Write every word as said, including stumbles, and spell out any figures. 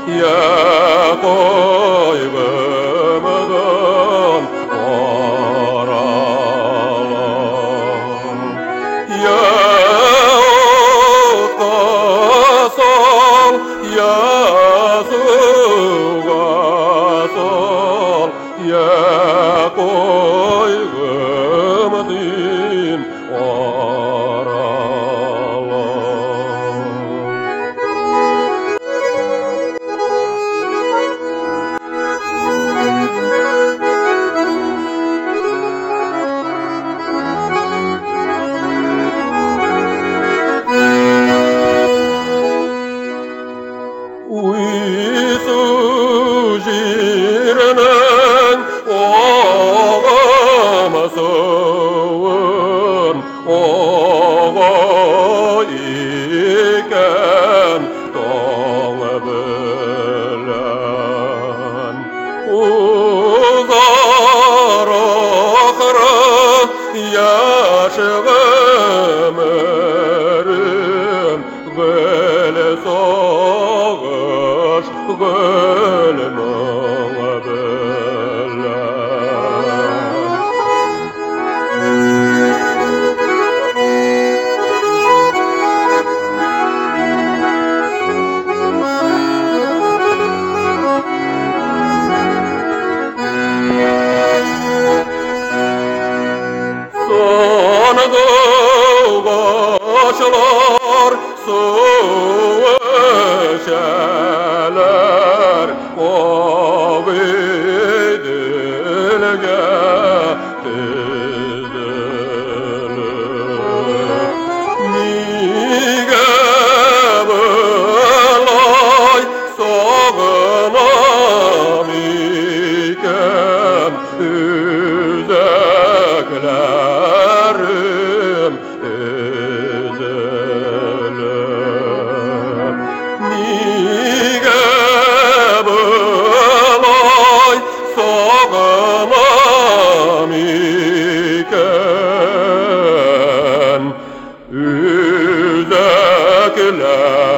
ya koymadan oralan ya otka sol ya suga sol ya koymadan Uysucirenen oğamasın oğa iken doğu bilen uzar ahıra yaşım ömrüm böyle sağış gönlüm Sonra doğuşlar su eşeler o gidilge dizilir nige belay sağınam iken üzeklerim ezilir nige belay sağınam iken üzeklerim